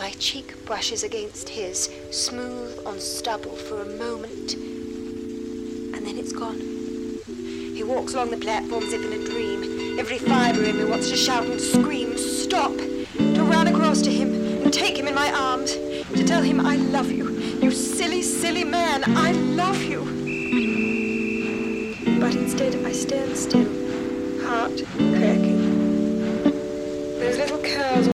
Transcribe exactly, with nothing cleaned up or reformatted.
My cheek brushes against his, smooth on stubble for a moment, and then it's gone. He walks along the platform as if in a dream. Every fibre in me wants to shout and scream, stop, to run across to him and take him in my arms, to tell him I love you, you silly, silly man, I love you. But instead I stand still, heart cracking. Those little curls